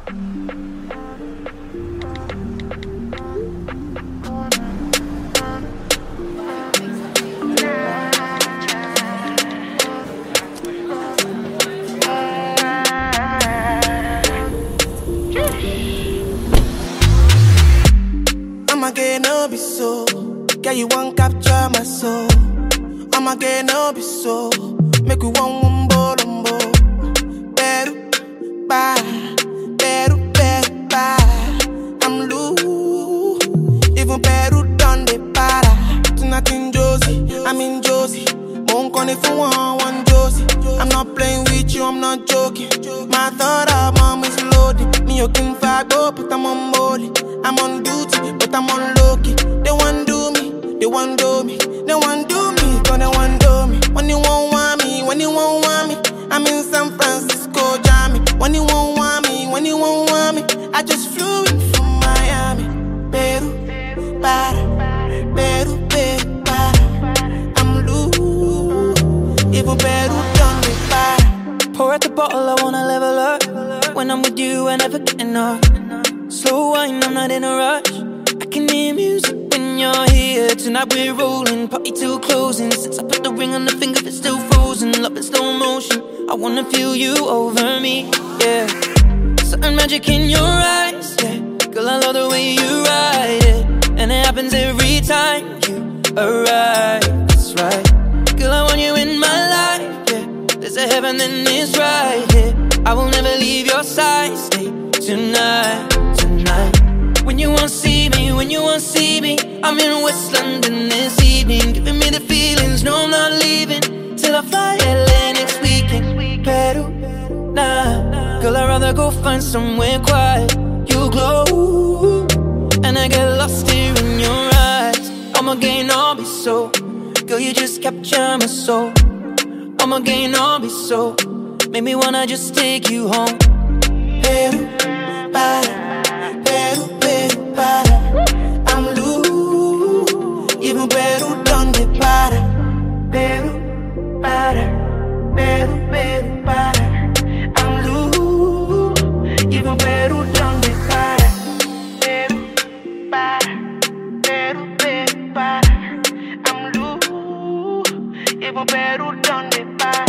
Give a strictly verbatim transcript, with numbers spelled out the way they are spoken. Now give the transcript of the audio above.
I'ma get no be so. Girl, you won't capture my soul. I'ma get no be so. Make you one wumbo lumbo. Beru, bye. Beru, beru, bye. I'm loose. Even Peru done the para. Tonight in Josie, I'm in Josie. Won't call if you want one Josie. I'm not playing with you, I'm not joking. My thought of mom is loaded. Me, you can fight, go, but I'm on molly. I'm on duty, but I'm on low-key. They want do me, they want do me. They want do me, cause they want do me. When you won't want me, when you won't want me, I'm in San Francisco, Jammy. When you won't want me, when you won't want me, I just flew in from Miami. Peru, para, Peru, Peru, para. I'm loose, even Peru done me para. Pour out the bottle, I wanna level up. When I'm with you, I never get enough. Slow wine, I'm not in a rush. I can hear music when you're here. Tonight we're rolling, party till closing. Since I put the ring on the finger, it's still frozen. Love in slow motion, I wanna feel you over me, yeah. Certain magic in your eyes, yeah. Girl, I love the way you ride it. And it happens every time you arrive, that's right. Girl, I want you in my life, yeah. There's a heaven, then it's right here, yeah. I will never leave your side, stay tonight. When you won't see me, when you won't see me, I'm in West London this evening, giving me the feelings, no I'm not leaving till I fly L A next weekend. Peru, nah, girl I'd rather go find somewhere quiet. You glow, and I get lost here in your eyes. I'ma gain all be so, girl you just capture my soul. I'ma gain all be so, make me wanna just take you home. Peru, para, Peru, Peru, para. I'm loose, even Peru done the para. Peru, para, Peru, Peru, para. I'm loose, even Peru done the para. Peru, para, Peru, Peru, para. I'm loose, even Peru done the para.